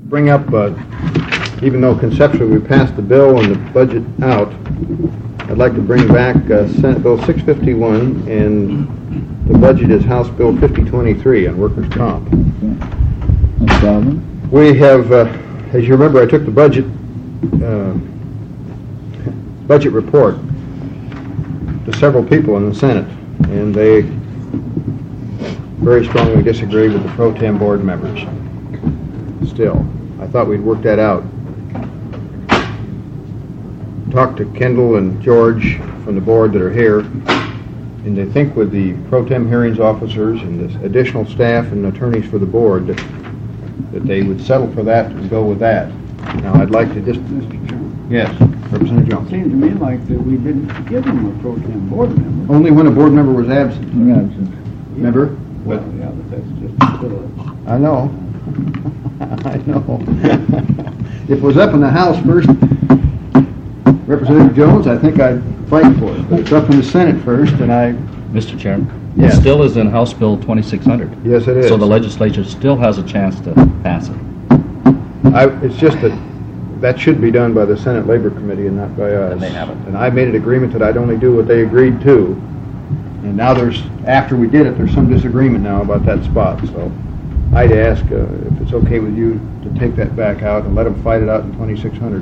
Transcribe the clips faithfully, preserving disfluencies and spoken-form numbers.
bring up, uh, even though conceptually we passed the bill and the budget out, I'd like to bring back uh, Senate Bill six fifty-one, and the budget is House Bill fifty twenty-three on workers' comp. No problem. We have, uh, as you remember, I took the budget uh, budget report to several people in the Senate, and they very strongly disagree with the pro tem board members. Still, I thought we'd work that out. Talked to Kendall and George from the board that are here, and they think with the pro tem hearings officers and the additional staff and attorneys for the board that, that they would settle for that and go with that. Now, I'd like to just... Mister Chairman. Yes, Representative Jones. It seems to me like that we didn't give them a pro tem board member. Only when a board member was absent. Yeah, Remember? Well, yeah, but that's just silly. I know. I know. If it was up in the House first, Representative Jones, I think I'd fight for it. But it's up in the Senate first, and I... Mister Chairman, Yes. it still is in House Bill twenty-six hundred. Yes, it is. So the legislature still has a chance to pass it. I, it's just that that should be done by the Senate Labor Committee and not by us. And they haven't. And I made an agreement that I'd only do what they agreed to. And now there's, after we did it, there's some disagreement now about that spot. So I'd ask uh, if it's okay with you to take that back out and let them fight it out in twenty-six hundred.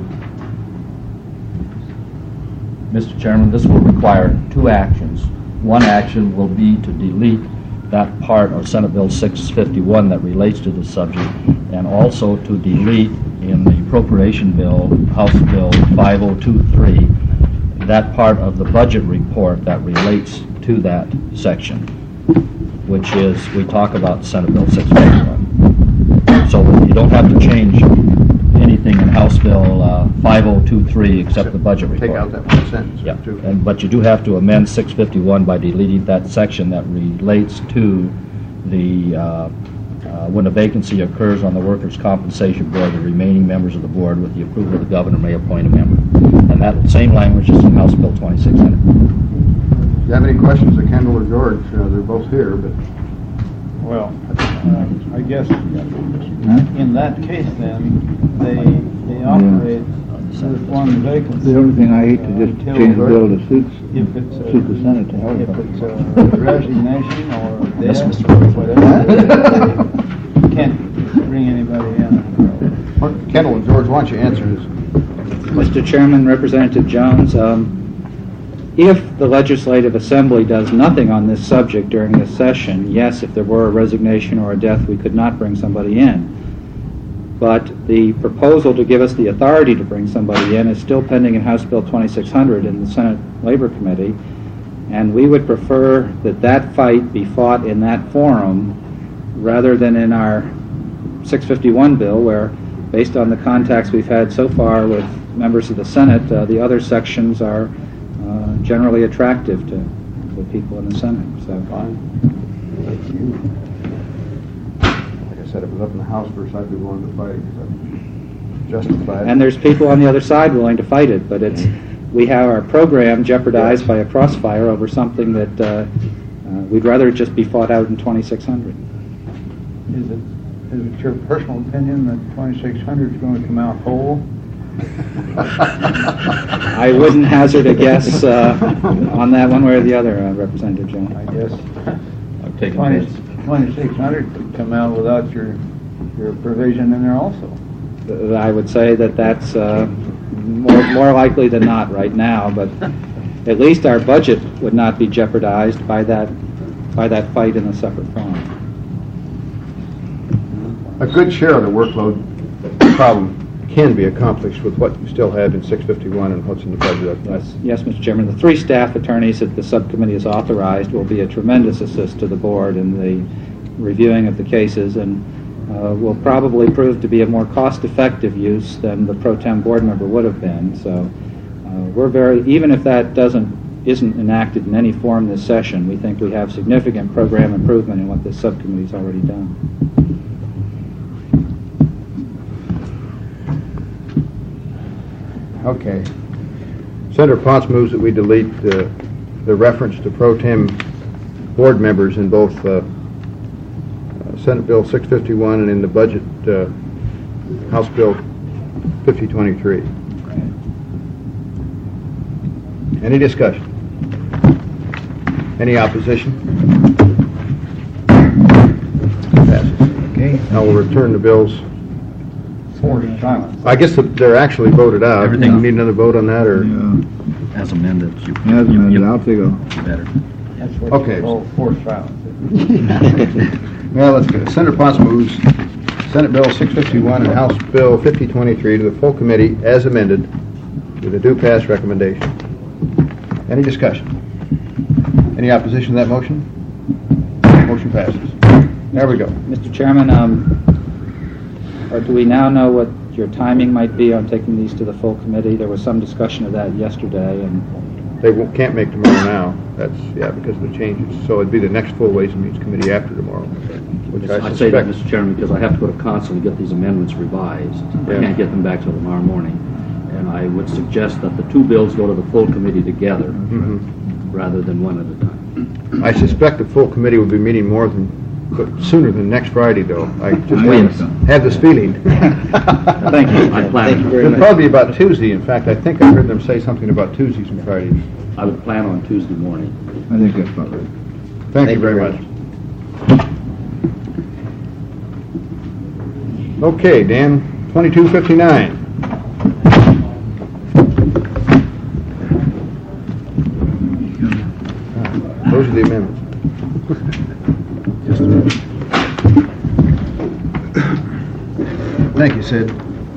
Mister Chairman, this will require two actions. One action will be to delete that part of Senate Bill six fifty-one that relates to the subject, and also to delete in the appropriation bill, House Bill five oh two three, that part of the budget report that relates to that section, which is, we talk about Senate Bill six fifty-one. So you don't have to change anything in House Bill uh, five oh two three except the budget report. Take out that one sentence. Yeah, too. and, but you do have to amend six fifty-one by deleting that section that relates to the, uh, uh, when a vacancy occurs on the Workers' Compensation Board, the remaining members of the board, with the approval of the governor, may appoint a member. And that same language is in House Bill twenty-six hundred. If you have any questions of Kendall or George, uh, they're both here, but Well, uh, I guess in that case then, they, they operate with one vacancy. The only thing I hate to just Until- change the bill to suit, If it's a, suit the Senate to help if them. it's a resignation or Yes, death, Mister or whatever, they can't bring anybody in. Kendall and George, why don't you answer this? Mister Chairman, Representative Jones, um, if the Legislative Assembly does nothing on this subject during this session, yes, if there were a resignation or a death, we could not bring somebody in. But the proposal to give us the authority to bring somebody in is still pending in House Bill twenty-six hundred in the Senate Labor Committee, and we would prefer that that fight be fought in that forum rather than in our six fifty-one bill, where, based on the contacts we've had so far with members of the Senate, uh, the other sections are uh, generally attractive to the people in the Senate. So, Like I said, if it was up in the House first, I'd be willing to fight it, because I'm justified. and there's people on the other side willing to fight it, but it's we have our program jeopardized by a crossfire over something that uh, uh, we'd rather it just be fought out in twenty-six hundred. Is it, is it your personal opinion that twenty-six hundred is going to come out whole? I wouldn't hazard a guess uh, on that one way or the other, uh, Representative Jones. I guess I've taken twenty, this. twenty-six hundred could come out without your, your provision in there also. Uh, I would say that that's uh, more, more likely than not right now, but at least our budget would not be jeopardized by that by that fight in a separate forum. A good share of the workload problem can be accomplished with what you still have in six fifty-one and what's in the budget. Yes, yes, Mister Chairman. The three staff attorneys that the subcommittee has authorized will be a tremendous assist to the board in the reviewing of the cases, and uh, will probably prove to be a more cost-effective use than the pro tem board member would have been. So uh, we're very, even if that doesn't isn't enacted in any form this session, we think we have significant program improvement in what this subcommittee's already done. Okay. Senator Potts moves that we delete uh, the reference to pro tem board members in both uh, uh, Senate Bill six fifty-one and in the budget uh, House Bill fifty twenty-three. Any discussion? Any opposition? Passes. Okay. Now we'll return the bills. Forced silence. I guess that they're actually voted out. Everything- You need another vote on that, or? Yeah. As amended. You, As you- amended, you- I'll take a, Better. That's what Okay. you call forced silence. Well, let's go. Senator Ponce moves Senate Bill six fifty-one and House Bill fifty twenty-three to the full committee as amended with a due pass recommendation. Any discussion? Any opposition to that motion? Motion passes. There we go. Mister Chairman, um, or do we now know what your timing might be on taking these to the full committee? There was some discussion of that yesterday, and They won't, can't make tomorrow now. That's, yeah, because of the changes. So it'd be the next full Ways and Means Committee after tomorrow, which I I say that, suspect. Mister Chairman, because I have to go to council and get these amendments revised. I Yeah. can't get them back till tomorrow morning. And I would suggest that the two bills go to the full committee together Mhm. rather than one at a time. I suspect the full committee will be meeting more than, but sooner than next Friday, though. I just I have, understand. have this feeling. thank you. I plan- Thank you very It'll much. probably be about Tuesday. In fact, I think I heard them say something about Tuesdays and Fridays. I would plan on Tuesday morning. I think that's about right. Thank you very much. Okay, Dan, twenty-two fifty-nine. Those are the amendments. Just a minute. Thank you, Sid.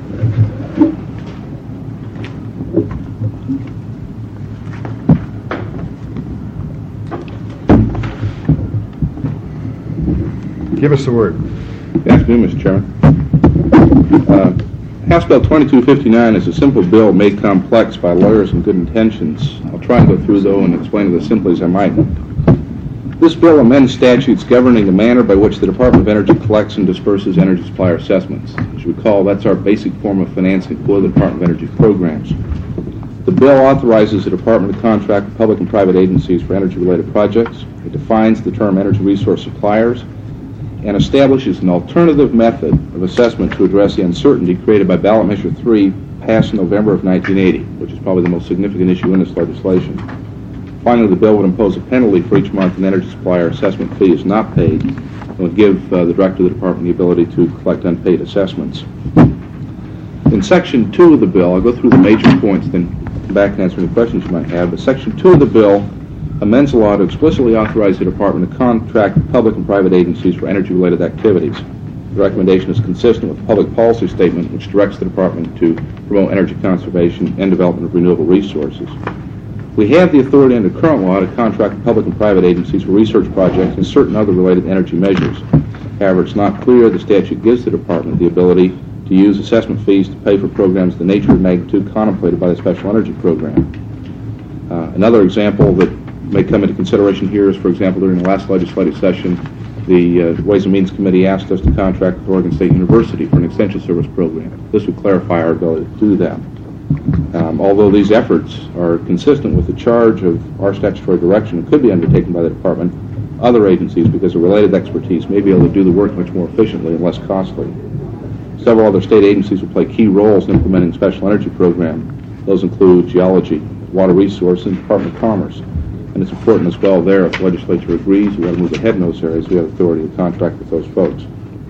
Give us the word. Good afternoon, Mister Chairman. Uh, House Bill twenty-two fifty-nine is a simple bill made complex by lawyers and good intentions. I'll try and go through, though, and explain it as simply as I might. This bill amends statutes governing the manner by which the Department of Energy collects and disperses energy supplier assessments. As you recall, that's our basic form of financing for the Department of Energy programs. The bill authorizes the Department to contract with public and private agencies for energy-related projects. It defines the term energy resource suppliers and establishes an alternative method of assessment to address the uncertainty created by Ballot Measure three, passed in November of nineteen eighty, which is probably the most significant issue in this legislation. Finally, the bill would impose a penalty for each month an energy supplier assessment fee is not paid, and would give uh, the Director of the Department the ability to collect unpaid assessments. In Section two of the bill, I'll go through the major points, then come back and answer any questions you might have, but Section two of the bill amends the law to explicitly authorize the Department to contract with public and private agencies for energy-related activities. The recommendation is consistent with the public policy statement, which directs the Department to promote energy conservation and development of renewable resources. We have the authority under current law to contract with public and private agencies for research projects and certain other related energy measures. However, it's not clear the statute gives the Department the ability to use assessment fees to pay for programs of the nature and magnitude contemplated by the Special Energy Program. Uh, another example that may come into consideration here is, for example, during the last legislative session, the uh, Ways and Means Committee asked us to contract with Oregon State University for an extension service program. This would clarify our ability to do that. Um, although these efforts are consistent with the charge of our statutory direction and could be undertaken by the Department, other agencies, because of related expertise, may be able to do the work much more efficiently and less costly. Several other state agencies will play key roles in implementing the Special Energy Program. Those include Geology, Water Resources, and Department of Commerce. And it's important as well there, if the legislature agrees we want to move ahead in those areas, we have authority to contract with those folks.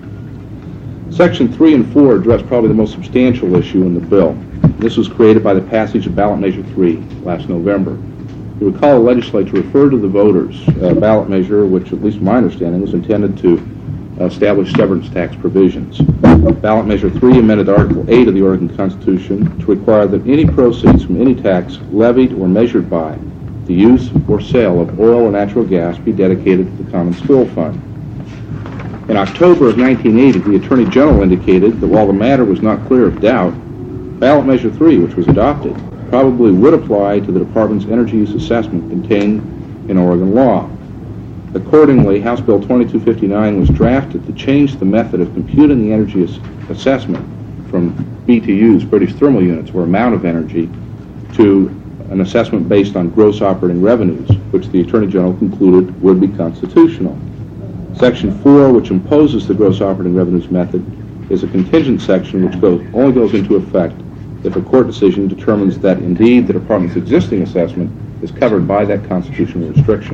Section three and four address probably the most substantial issue in the bill. This was created by the passage of Ballot Measure three last November. You recall the legislature referred to the voters uh, ballot measure, which at least my understanding was intended to establish severance tax provisions. Ballot Measure three amended Article eight of the Oregon Constitution to require that any proceeds from any tax levied or measured by the use or sale of oil or natural gas be dedicated to the Common School Fund. In October of nineteen eighty, the Attorney General indicated that while the matter was not clear of doubt, Ballot Measure three, which was adopted, probably would apply to the Department's energy use assessment contained in Oregon law. Accordingly, House Bill twenty-two fifty-nine was drafted to change the method of computing the energy ass assessment from B T Us, British thermal units, or amount of energy, to an assessment based on gross operating revenues, which the Attorney General concluded would be constitutional. Section four, which imposes the gross operating revenues method, is a contingent section which goes, only goes into effect if a court decision determines that indeed the department's existing assessment is covered by that constitutional restriction.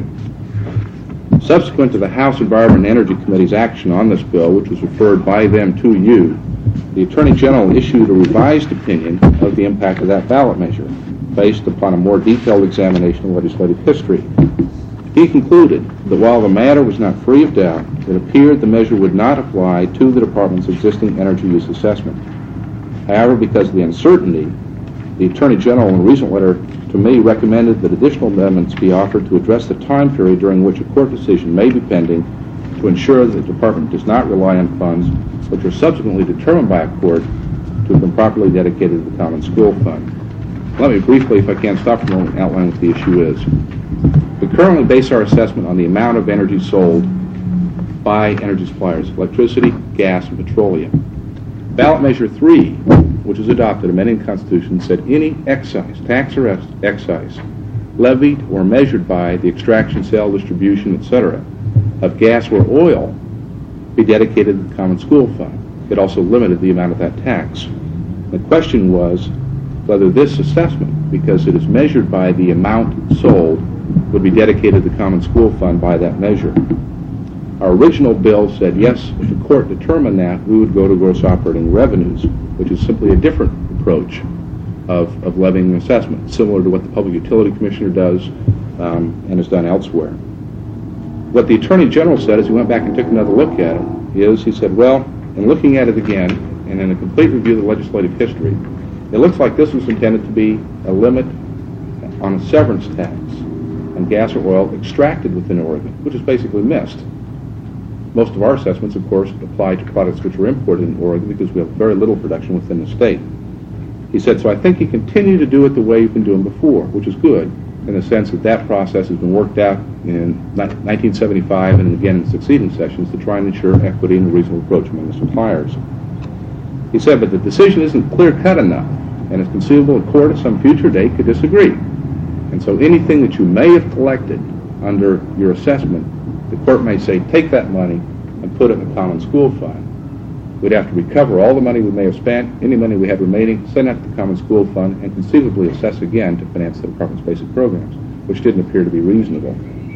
Subsequent to the House Environment and Energy Committee's action on this bill, which was referred by them to you, the Attorney General issued a revised opinion of the impact of that ballot measure, based upon a more detailed examination of legislative history. He concluded that while the matter was not free of doubt, it appeared the measure would not apply to the department's existing energy use assessment. However, because of the uncertainty, the Attorney General, in a recent letter to me, recommended that additional amendments be offered to address the time period during which a court decision may be pending to ensure that the department does not rely on funds which are subsequently determined by a court to have been properly dedicated to the Common School Fund. Let me briefly, if I can, stop for a moment and outline what the issue is. We currently base our assessment on the amount of energy sold by energy suppliers, electricity, gas, and petroleum. Ballot Measure three, which was adopted, amending the Constitution, said any excise, tax or ex- excise, levied or measured by the extraction, sale, distribution, et cetera, of gas or oil be dedicated to the Common School Fund. It also limited the amount of that tax. The question was whether this assessment, because it is measured by the amount sold, would be dedicated to the Common School Fund by that measure. Our original bill said, yes, if the court determined that, we would go to gross operating revenues, which is simply a different approach of, of levying an assessment, similar to what the Public Utility Commissioner does um, and has done elsewhere. What the Attorney General said as he went back and took another look at it is, he said, well, in looking at it again, and in a complete review of the legislative history, it looks like this was intended to be a limit on a severance tax on gas or oil extracted within Oregon, which is basically missed. Most of our assessments, of course, apply to products which are imported in Oregon because we have very little production within the state. He said, so I think you continue to do it the way you've been doing before, which is good, in the sense that that process has been worked out in nineteen seventy-five and again in succeeding sessions to try and ensure equity and a reasonable approach among the suppliers. He said, but the decision isn't clear-cut enough, and it's conceivable a court at some future date could disagree. And so anything that you may have collected under your assessment, the court may say, take that money and put it in the Common School Fund. We'd have to recover all the money we may have spent, any money we had remaining, send that to the Common School Fund, and conceivably assess again to finance the department's basic programs, which didn't appear to be reasonable.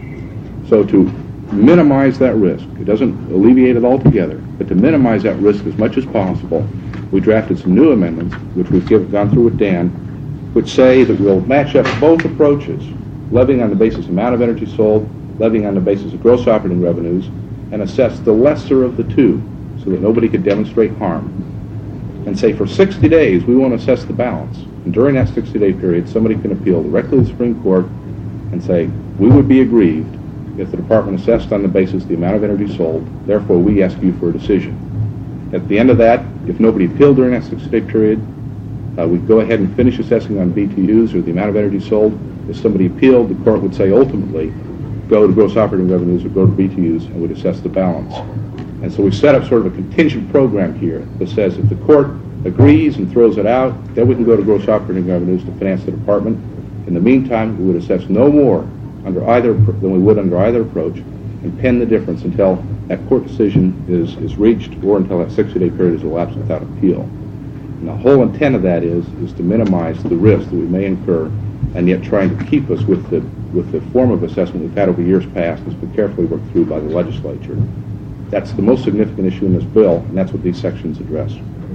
So to minimize that risk, it doesn't alleviate it altogether, but to minimize that risk as much as possible, we drafted some new amendments, which we've give, gone through with Dan, which say that we'll match up both approaches, levying on the basis of amount of energy sold, levying on the basis of gross operating revenues, and assess the lesser of the two so that nobody could demonstrate harm. And say for sixty days we want to assess the balance. And during that sixty-day period, somebody can appeal directly to the Supreme Court and say, we would be aggrieved if the department assessed on the basis of the amount of energy sold, therefore we ask you for a decision. At the end of that, if nobody appealed during that sixty-day period, uh, we'd go ahead and finish assessing on B T Us or the amount of energy sold. If somebody appealed, the court would say ultimately, go to gross operating revenues or go to B T Us and would assess the balance. And so we set up sort of a contingent program here that says if the court agrees and throws it out, then we can go to gross operating revenues to finance the department. In the meantime, we would assess no more under either than we would under either approach and pen the difference until that court decision is, is reached or until that sixty-day period is elapsed without appeal. And the whole intent of that is, is to minimize the risk that we may incur and yet trying to keep us with the with the form of assessment we've had over years past that's been carefully worked through by the legislature. That's the most significant issue in this bill, and that's what these sections address.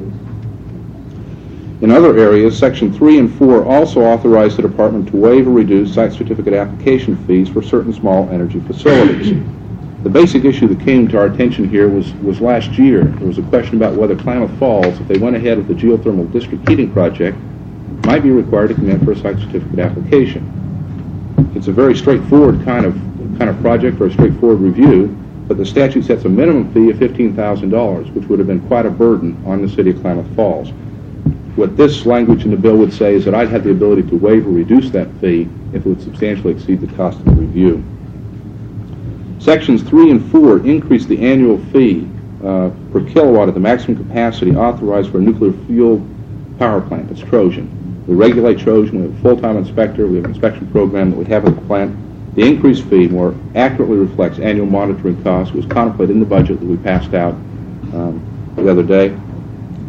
In other areas, Section three and four also authorize the department to waive or reduce site certificate application fees for certain small energy facilities. The basic issue that came to our attention here was, was last year. There was a question about whether Klamath Falls, if they went ahead with the geothermal district heating project, might be required to come in for a site certificate application. It's a very straightforward kind of kind of project or a straightforward review, but the statute sets a minimum fee of fifteen thousand dollars, which would have been quite a burden on the city of Klamath Falls. What this language in the bill would say is that I'd have the ability to waive or reduce that fee if it would substantially exceed the cost of the review. Sections three and four increase the annual fee uh, per kilowatt at the maximum capacity authorized for a nuclear fuel power plant. It's Trojan. We regulate Trojan. We have a full-time inspector. We have an inspection program that we have at the plant. The increased fee more accurately reflects annual monitoring costs. It was contemplated in the budget that we passed out um, the other day.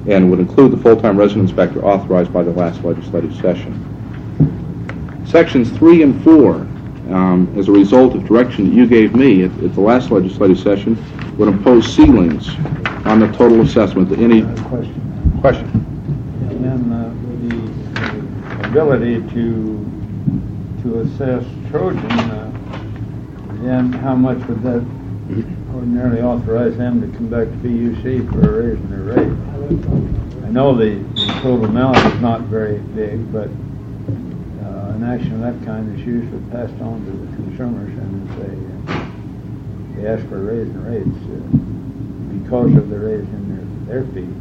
and would include the full-time resident inspector authorized by the last legislative session. Sections three and four, um, as a result of direction that you gave me at, at the last legislative session, would impose ceilings on the total assessment to any Question. question. And then uh, the ability to to assess Trojan, uh, then how much would that ordinarily authorize them to come back to P U C for a raise in their rate? I know the, the total amount is not very big, but uh, an action of that kind is usually passed on to the consumers, and if they, uh, they ask for a raise in rates uh, because of the raise in their, their fee,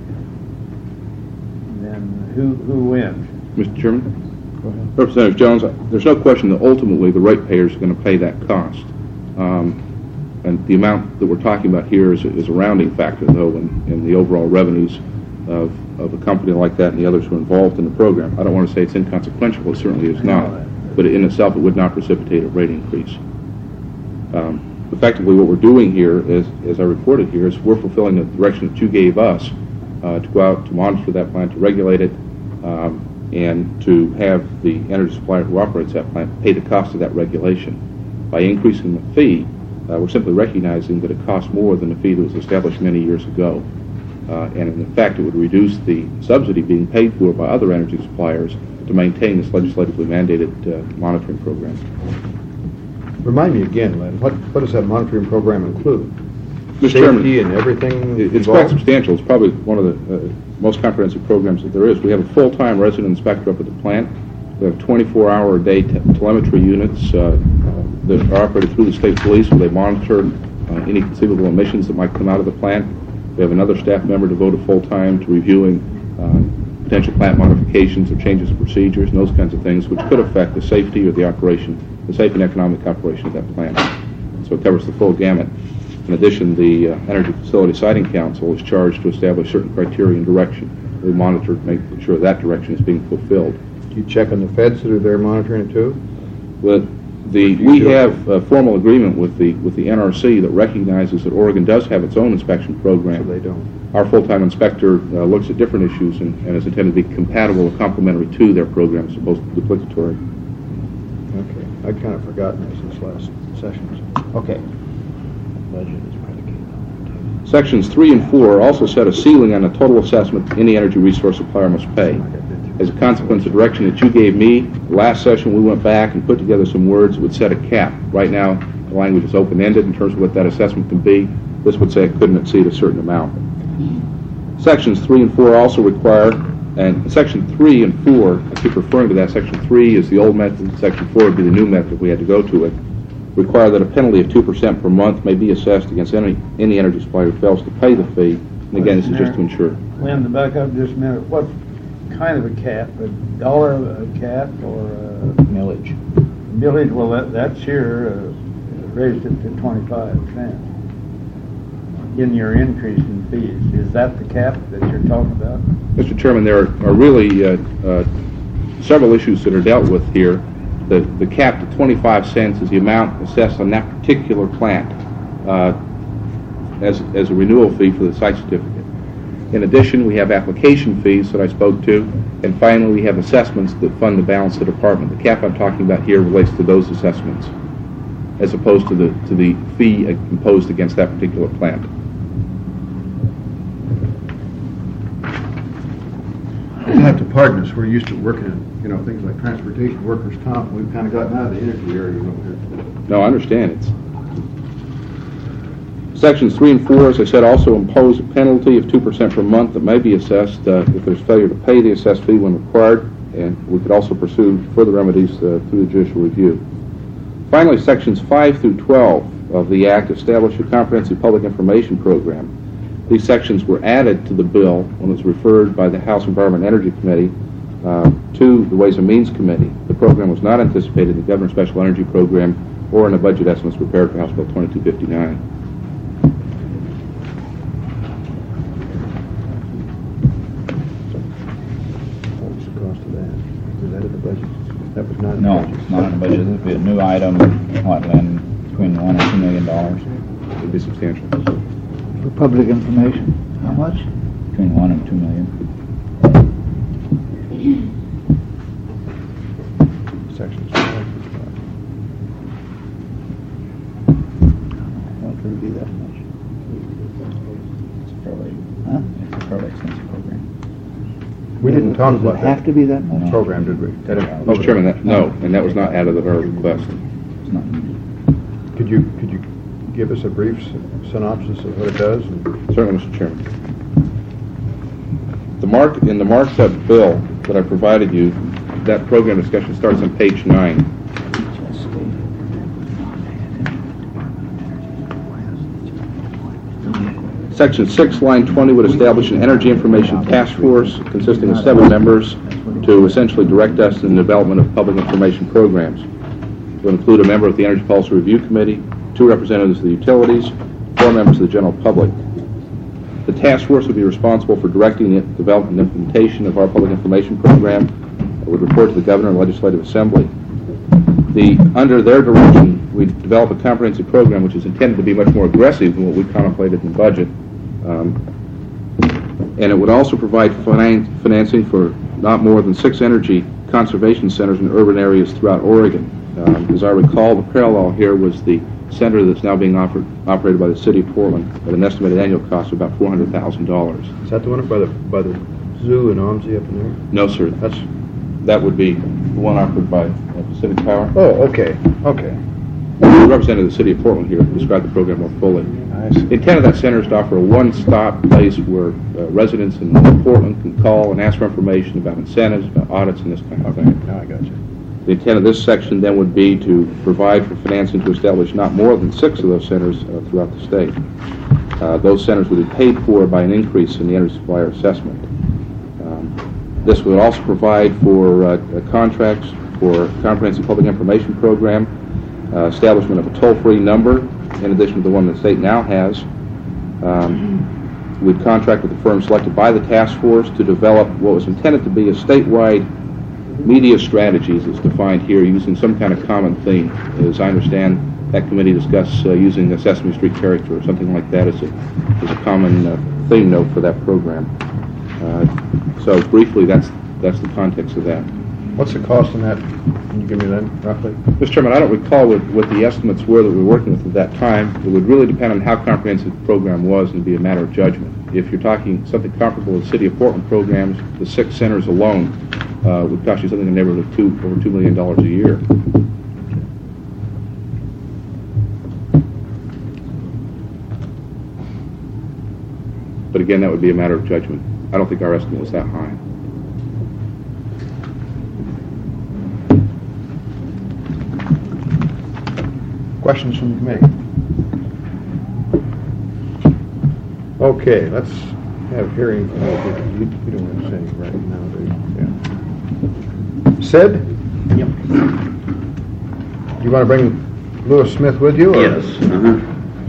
then who who wins? Mister Chairman? Representative Jones, there's no question that ultimately the ratepayers are going to pay that cost. Um, and the amount that we're talking about here is, is a rounding factor, though, in, in the overall revenues of, of a company like that and the others who are involved in the program. I don't want to say it's inconsequential, it certainly is not, but in itself it would not precipitate a rate increase. Um, effectively what we're doing here is, as I reported here, is we're fulfilling the direction that you gave us uh, to go out to monitor that plant, to regulate it, um, and to have the energy supplier who operates that plant pay the cost of that regulation. By increasing the fee, uh, we're simply recognizing that it costs more than the fee that was established many years ago. Uh, and in fact, it would reduce the subsidy being paid for by other energy suppliers to maintain this legislatively mandated uh, monitoring program. Remind me again, Len, what, what does that monitoring program include? Mister Chairman, Safety and everything it- it's quite involved? substantial. It's probably one of the uh, most comprehensive programs that there is. We have a full-time resident inspector up at the plant. We have twenty-four hour a day te- telemetry units uh, that are operated through the state police, where they monitor uh, any conceivable emissions that might come out of the plant. We have another staff member devoted full-time to reviewing uh, potential plant modifications or changes of procedures and those kinds of things which could affect the safety or the operation, the safe and economic operation of that plant. So it covers the full gamut. In addition, the uh, Energy Facility Siting Council is charged to establish certain criteria and direction. We monitor to make sure that direction is being fulfilled. Do you check on the feds that are there monitoring it too? But the, we have a formal agreement with the with the N R C that recognizes that Oregon does have its own inspection So program. they don't. Our full-time inspector uh, looks at different issues and, and is intended to be compatible or complementary to their program as opposed to duplicatory. Okay, I'd kind of forgotten this since last session. Okay. Sections three and four also set a ceiling on the total assessment any energy resource supplier must pay. As a consequence of direction that you gave me, last session we went back and put together some words that would set a cap. Right now, the language is open-ended in terms of what that assessment can be. This would say it couldn't exceed a certain amount. Sections three and four also require, and section three and four, I keep referring to that, section three is the old method, section four would be the new method if we had to go to it, require that a penalty of two percent per month may be assessed against any any energy supplier who fails to pay the fee. And again, this is just to ensure. Lynn, to back up just a minute, what kind of a cap? A dollar a cap or a Millage. millage? Well, that, that's here, uh, raised it to twenty-five cents in your increase in fees. Is that the cap that you're talking about? Mister Chairman, there are, are really uh, uh, several issues that are dealt with here. The, the cap to twenty-five cents is the amount assessed on that particular plant uh, as, as a renewal fee for the site certificate. In addition, we have application fees that I spoke to, and finally we have assessments that fund the balance of the department. The cap I'm talking about here relates to those assessments as opposed to the, to the fee imposed against that particular plant. You'll have to pardon us, we're used to working in, you know, things like transportation, workers' comp, we've kind of gotten out of the energy area over here. No, I understand. It's Sections three and four, as I said, also impose a penalty of two percent per month that may be assessed uh, if there's failure to pay the assessed fee when required, and we could also pursue further remedies uh, through the judicial review. Finally, Sections five through twelve of the Act establish a comprehensive public information program. These sections were added to the bill when it was referred by the House Environment and Energy Committee uh, to the Ways and Means Committee. The program was not anticipated in the Governor's Special Energy Program or in the budget estimates prepared for House Bill twenty-two fifty-nine. What was the cost of that? Was that in the budget? That was not in the No, budget. it's not in the budget. This would be a new item, what, Lynn, between one and two million dollars. It would be substantial. For public information. How much? between one and two million. Sections. Won't really be that much. It's a fairly, huh? It's a fairly expensive program. We didn't talk about Does it have that to be that much? program, did we? That didn't- Mister Chairman, that, no, and that was not added at our request. It's not needed. Could you, could you give us a brief s- synopsis of what it does? and- Certainly, Mister Chairman. The mark, in the marked up bill that I provided you, that program discussion starts on page nine. Section six, line twenty would establish an energy information task force consisting of seven members to essentially direct us in the development of public information programs. It will include a member of the Energy Policy Review Committee, two representatives of the utilities, four members of the general public. The task force would be responsible for directing the development and implementation of our public information program. It would report to the Governor and Legislative Assembly. The, under their direction, we develop a comprehensive program which is intended to be much more aggressive than what we contemplated in the budget. Um, and it would also provide finan financing for not more than six energy conservation centers in urban areas throughout Oregon. Um, as I recall, the parallel here was the center that's now being offered, operated by the City of Portland at an estimated annual cost of about four hundred thousand dollars. Is that the one up by the, by the zoo in Omsey up in there? No, sir. That's, That would be the one offered by uh, Pacific Power. oh, okay, okay. The representative of the City of Portland here described the program more fully. I see. The intent of that center is to offer a one-stop place where uh, residents in Portland can call and ask for information about incentives, about audits, and this kind of thing. Now I got you. The intent of this section then would be to provide for financing to establish not more than six of those centers uh, throughout the state. Uh, those centers would be paid for by an increase in the energy supplier assessment. Um, this would also provide for uh, uh, contracts for a comprehensive public information program, uh, establishment of a toll-free number, in addition to the one the state now has. Um, we'd contract with the firm selected by the task force to develop what was intended to be a statewide media strategies as defined here using some kind of common theme. As I understand, that committee discussed uh, using the Sesame Street character or something like that as a, as a common uh, theme note for that program. Uh, so briefly, that's that's the context of that. What's the cost on that? Can you give me that roughly? Mister Chairman, I don't recall what, what the estimates were that we were working with at that time. It would really depend on how comprehensive the program was and be a matter of judgment. If you're talking something comparable to the City of Portland programs, the six centers alone uh, would cost you something in the neighborhood of two, over two million dollars a year. But again, that would be a matter of judgment. I don't think our estimate was that high. Questions from the committee? Okay, let's have hearing. Oh, you, you don't want to say right now, do you? Yeah. Sid? Yep. You want to bring Lewis Smith with you? Or? Yes. Uh-huh.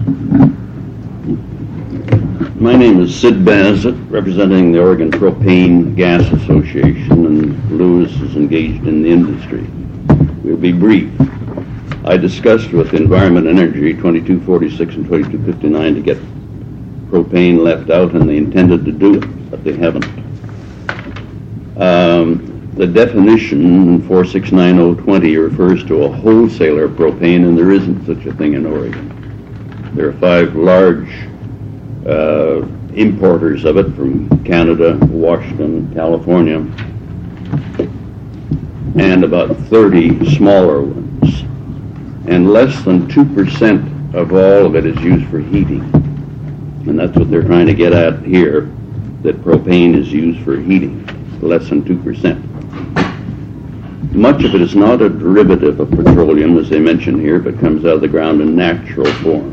My name is Sid Bassett, representing the Oregon Propane Gas Association, and Lewis is engaged in the industry. We'll be brief. I discussed with Environment and Energy twenty-two forty-six and twenty-two fifty-nine to get propane left out, and they intended to do it, but they haven't. Um, the definition four six nine oh twenty refers to a wholesaler of propane, and there isn't such a thing in Oregon. There are five large uh, importers of it from Canada, Washington, California, and about thirty smaller ones. And less than two percent of all of it is used for heating. And that's what they're trying to get at here, that propane is used for heating, less than two percent. Much of it is not a derivative of petroleum, as they mention here, but comes out of the ground in natural form.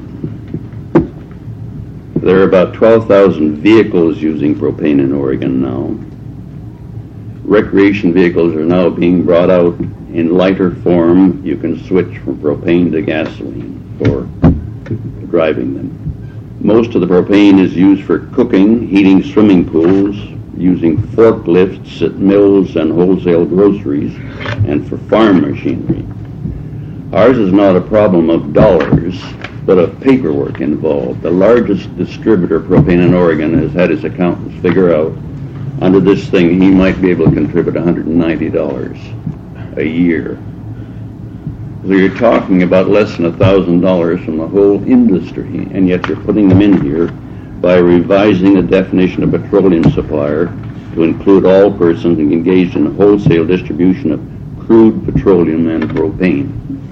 There are about twelve thousand vehicles using propane in Oregon now. Recreation vehicles are now being brought out in lighter form. You can switch from propane to gasoline for driving them. Most of the propane is used for cooking, heating swimming pools, using forklifts at mills and wholesale groceries, and for farm machinery. Ours is not a problem of dollars. but of paperwork involved. The largest distributor of propane in Oregon has had his accountants figure out, under this thing, he might be able to contribute one hundred ninety dollars a year. So you're talking about less than one thousand dollars from the whole industry, and yet you're putting them in here by revising the definition of petroleum supplier to include all persons engaged in the wholesale distribution of crude petroleum and propane.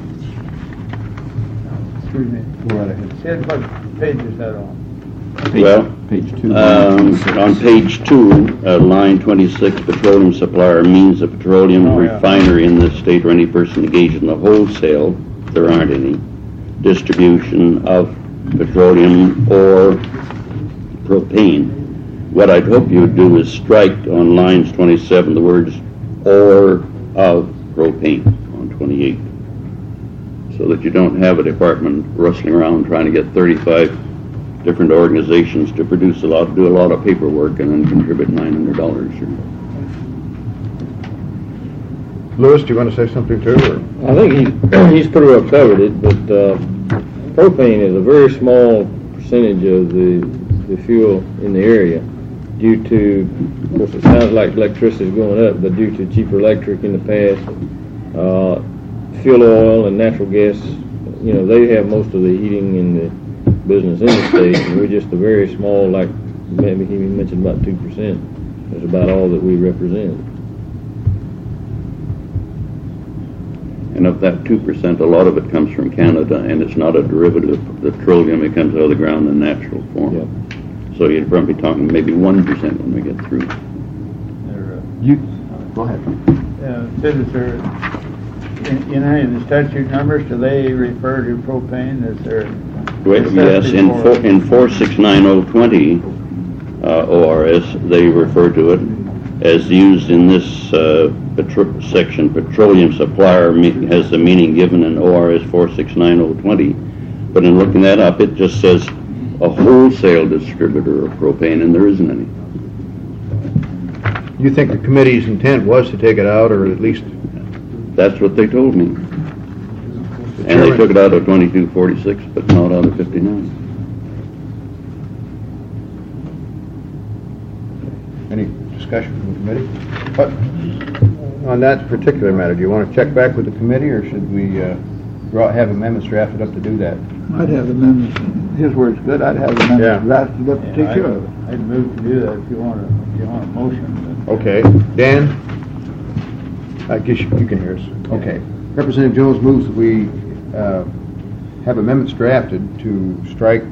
Excuse me. Go right ahead. Sid, what page is that on? Well, Page two. um, on page two, uh, line twenty-six, petroleum supplier means a petroleum Oh, yeah. refinery in this state or any person engaged in the wholesale, there aren't any, distribution of petroleum or propane. What I'd hope you would do is strike on lines twenty-seven the words or of propane on twenty-eight, so that you don't have a department rustling around trying to get thirty-five different organizations to produce a lot, do a lot of paperwork and then contribute nine hundred dollars. Louis, do you want to say something too? Or? I think he, he's pretty well covered it, but uh, propane is a very small percentage of the, the fuel in the area due to, of course it sounds like electricity is going up, but due to cheaper electric in the past, uh, fuel oil and natural gas, you know, they have most of the heating and the business in the state, and we're just a very small, like maybe he mentioned about two percent. That's about all that we represent. And of that two percent, a lot of it comes from Canada, and it's not a derivative of petroleum. It comes out of the ground in natural form. Yep. So you'd probably be talking maybe one percent when we get through. There, uh, You, go ahead. uh, Sid, is there, in, in any of the statute numbers, do they refer to propane? Is there? Wait, yes, in four, in four six nine oh twenty uh, O R S, they refer to it as used in this uh, petro section. Petroleum supplier me has the meaning given in O R S four six nine oh twenty, but in looking that up, it just says a wholesale distributor of propane, and there isn't any. You think the committee's intent was to take it out, or at least? That's what they told me. And they took it out of twenty-two forty-six, but not out of fifty-nine. Any discussion from the committee? But on that particular matter, do you want to check back with the committee, or should we uh, draw- have amendments drafted up to do that? I'd have amendments, his word's good, I'd have Yeah. amendments drafted up to Yeah, take care of it. I'd, I'd move to do that if you want a, if you want a motion. but- Okay. Dan? I guess you you can hear us. Okay. Representative Jones moves that we uh, have amendments drafted to strike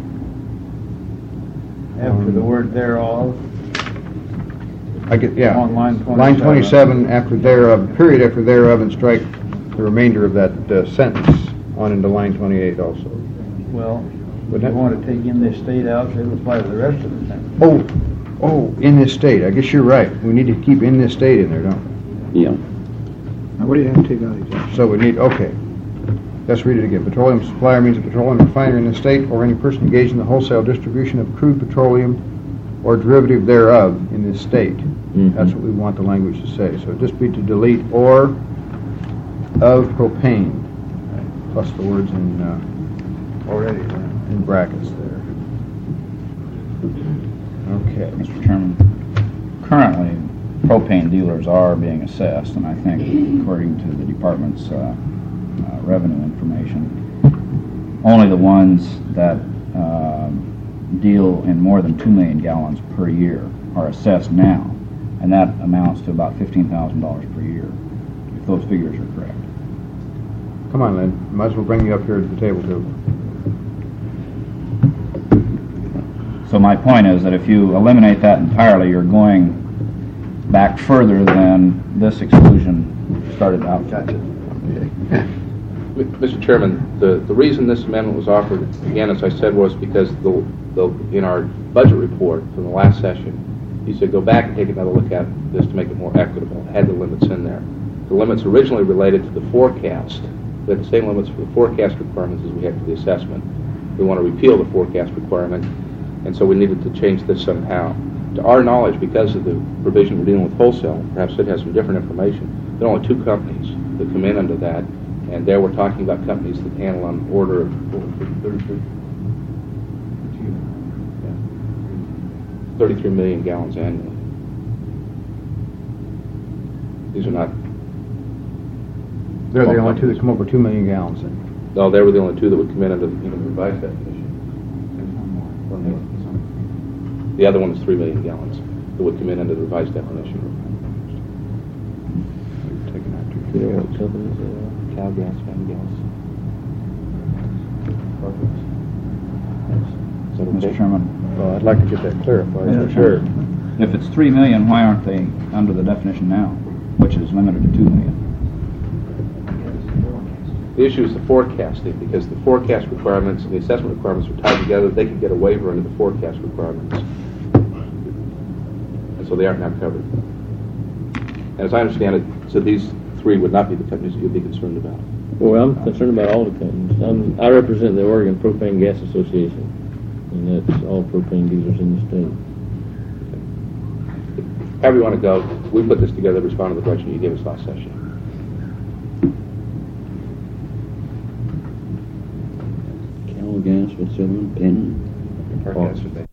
After the word thereof, I get, yeah. On line Line twenty-seven. twenty-seven, after thereof, period after thereof, and strike the remainder of that uh, sentence on into line twenty-eight also. well, Would if you that- want to take in this state out, it would apply to the rest of the sentence. Oh, oh, in this state, I guess you're right. We need to keep in this state in there, don't we? Yeah. Now, what do you have to take out exactly? So we need, okay. Let's read it again. Petroleum supplier means a petroleum refinery in the state or any person engaged in the wholesale distribution of crude petroleum or derivative thereof in this state. Mhm. That's what we want the language to say. So just be to delete or of propane, plus the words in, uh, Already. in brackets there. Okay. Mister Chairman, currently propane dealers are being assessed, and I think according to the department's uh, uh, revenue information, only the ones that um, deal in more than two million gallons per year are assessed now, and that amounts to about fifteen thousand dollars per year, if those figures are correct. Come on, Lynn. Might as well bring you up here to the table, too. So my point is that if you eliminate that entirely, you're going back further than this exclusion started out. Gotcha. Mister Chairman, the, the reason this amendment was offered, again, as I said, was because the, the, in our budget report from the last session, he said go back and take another look at this to make it more equitable. It had the limits in there. The limits originally related to the forecast. We had the same limits for the forecast requirements as we had for the assessment. We want to repeal the forecast requirement, and so we needed to change this somehow. To our knowledge, because of the provision we're dealing with wholesale, perhaps it has some different information, there are only two companies that come in under that, And there we're talking about companies that handle on order of thirty-three thirty-three million gallons annually. These are not, They're the only two that come over two million gallons. no, they were the only two that would come in under the, you know, revised definition. The other one is three million gallons that would come in under the revised definition. You know what companies they are? Cal Gas, Van Gas. Is that okay? Mister Chairman, Well, I'd like to get that clarified, Yeah, for sure. if it's three million, why aren't they under the definition now, which is limited to two million? The issue is the forecasting, because the forecast requirements and the assessment requirements are tied together. They can get a waiver under the forecast requirements. And so they aren't now covered. And as I understand it, so these three would not be the companies that you'd be concerned about. Well, I'm concerned about all the companies. I'm, I represent the Oregon Propane Gas Association, and that's all propane dealers in the state. However you want to go, we put this together to respond to the direction you gave us last session. Cal Gas, what's the other one? Penn? Forecast,